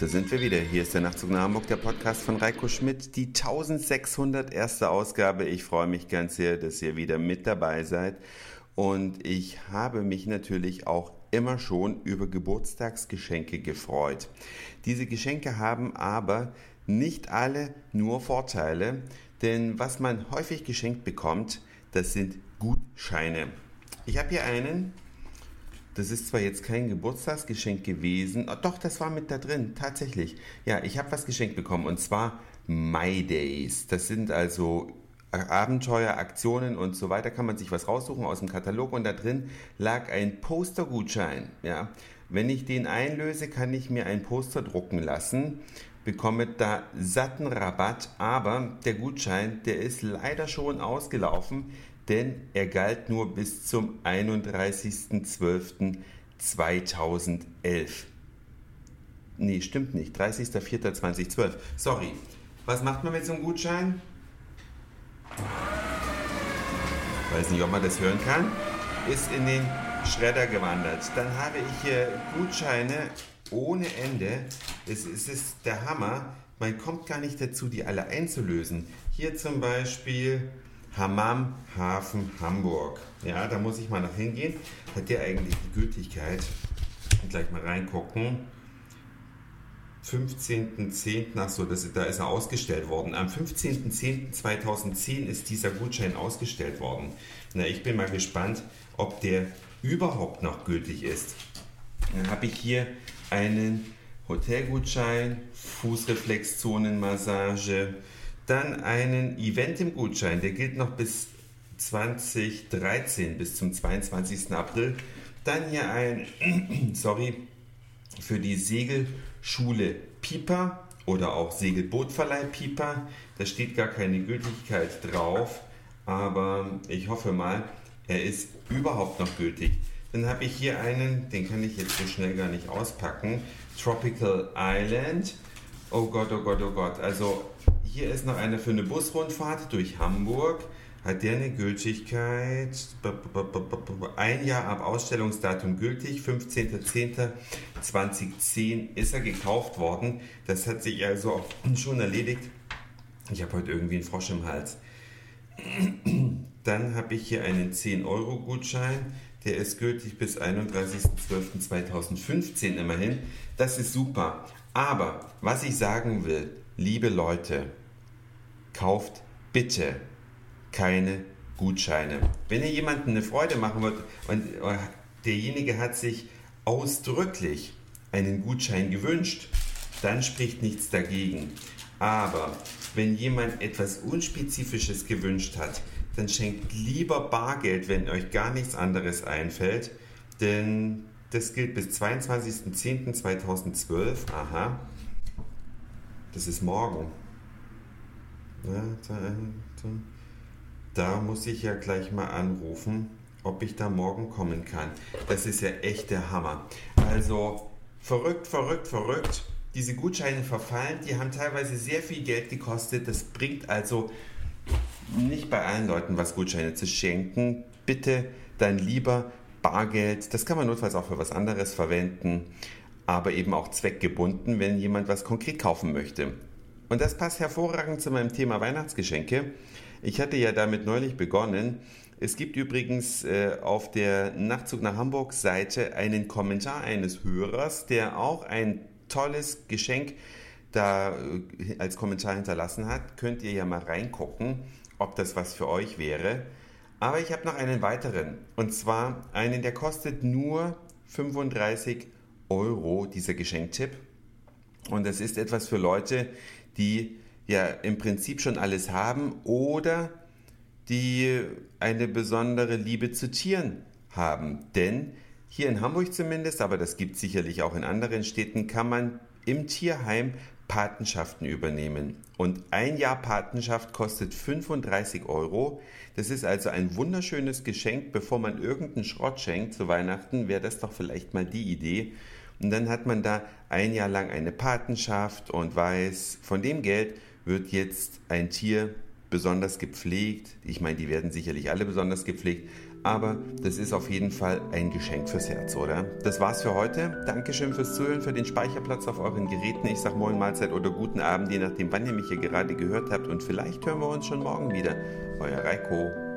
Da sind wir wieder. Hier ist der Nachtzug nach Hamburg, der Podcast von Reiko Schmidt, die 1601. Ausgabe. Ich freue mich ganz sehr, dass ihr wieder mit dabei seid. Und ich habe mich natürlich auch immer schon über Geburtstagsgeschenke gefreut. Diese Geschenke haben aber nicht alle nur Vorteile, denn was man häufig geschenkt bekommt, das sind Gutscheine. Ich habe hier einen. Das ist zwar jetzt kein Geburtstagsgeschenk gewesen, doch, das war mit da drin, tatsächlich. Ja, ich habe was geschenkt bekommen und zwar My Days. Das sind also Abenteuer, Aktionen und so weiter, kann man sich was raussuchen aus dem Katalog und da drin lag ein Postergutschein. Ja. Wenn ich den einlöse, kann ich mir ein Poster drucken lassen, bekomme da satten Rabatt, aber der Gutschein, der ist leider schon ausgelaufen, denn er galt nur bis zum 31.12.2011. Nee, stimmt nicht, 30.04.2012. Sorry. Was macht man mit so einem Gutschein? Weiß nicht, ob man das hören kann. Ist in den Schredder gewandert. Dann habe ich hier Gutscheine ohne Ende. Es ist der Hammer. Man kommt gar nicht dazu, die alle einzulösen. Hier zum Beispiel Hammam Hafen Hamburg. Ja, da muss ich mal noch hingehen. Hat der eigentlich die Gültigkeit? Gleich mal reingucken. 15.10. Achso, da ist er ausgestellt worden. Am 15.10.2010 ist dieser Gutschein ausgestellt worden. Na, ich bin mal gespannt, ob der überhaupt noch gültig ist. Dann habe ich hier einen Hotelgutschein, Fußreflexzonenmassage, dann einen Event-Gutschein, der gilt noch bis 2013, bis zum 22. April. Dann hier ein, für die Segelschule Pipa oder auch Segelbootverleih Pipa. Da steht gar keine Gültigkeit drauf, aber ich hoffe mal, er ist überhaupt noch gültig. Dann habe ich hier einen, den kann ich jetzt so schnell gar nicht auspacken, Tropical Island. Oh Gott, oh Gott, oh Gott. Also hier ist noch einer für eine Busrundfahrt durch Hamburg. Hat der eine Gültigkeit? Ein Jahr ab Ausstellungsdatum gültig. 15.10.2010 ist er gekauft worden. Das hat sich also schon erledigt. Ich habe heute irgendwie einen Frosch im Hals. Dann habe ich hier einen 10-Euro-Gutschein. Der ist gültig bis 31.12.2015 immerhin. Das ist super. Aber was ich sagen will, liebe Leute, kauft bitte keine Gutscheine. Wenn ihr jemandem eine Freude machen wollt und derjenige hat sich ausdrücklich einen Gutschein gewünscht, dann spricht nichts dagegen. Aber wenn jemand etwas Unspezifisches gewünscht hat, dann schenkt lieber Bargeld, wenn euch gar nichts anderes einfällt, denn das gilt bis 22.10.2012. Aha, das ist morgen. Da muss ich ja gleich mal anrufen, ob ich da morgen kommen kann. Das ist ja echt der Hammer. Also verrückt. Diese Gutscheine verfallen, die haben teilweise sehr viel Geld gekostet. Das bringt also nicht bei allen Leuten was, Gutscheine zu schenken. Bitte dann lieber Bargeld. Das kann man notfalls auch für was anderes verwenden, aber eben auch zweckgebunden, wenn jemand was konkret kaufen möchte. Und das passt hervorragend zu meinem Thema Weihnachtsgeschenke. Ich hatte ja damit neulich begonnen. Es gibt übrigens auf der Nachtzug nach Hamburg Seite einen Kommentar eines Hörers, der auch ein tolles Geschenk da als Kommentar hinterlassen hat. Könnt ihr ja mal reingucken, ob das was für euch wäre. Aber ich habe noch einen weiteren. Und zwar einen, der kostet nur 35 Euro, dieser Geschenktipp. Und das ist etwas für Leute, die ja im Prinzip schon alles haben oder die eine besondere Liebe zu Tieren haben. Denn hier in Hamburg zumindest, aber das gibt es sicherlich auch in anderen Städten, kann man im Tierheim Patenschaften übernehmen. Und ein Jahr Patenschaft kostet 35 Euro. Das ist also ein wunderschönes Geschenk. Bevor man irgendeinen Schrott schenkt zu Weihnachten, wäre das doch vielleicht mal die Idee. Und dann hat man da ein Jahr lang eine Patenschaft und weiß, von dem Geld wird jetzt ein Tier besonders gepflegt. Ich meine, die werden sicherlich alle besonders gepflegt, aber das ist auf jeden Fall ein Geschenk fürs Herz, oder? Das war's für heute. Dankeschön fürs Zuhören, für den Speicherplatz auf euren Geräten. Ich sag Moin, Mahlzeit oder guten Abend, je nachdem, wann ihr mich hier gerade gehört habt. Und vielleicht hören wir uns schon morgen wieder. Euer Reiko.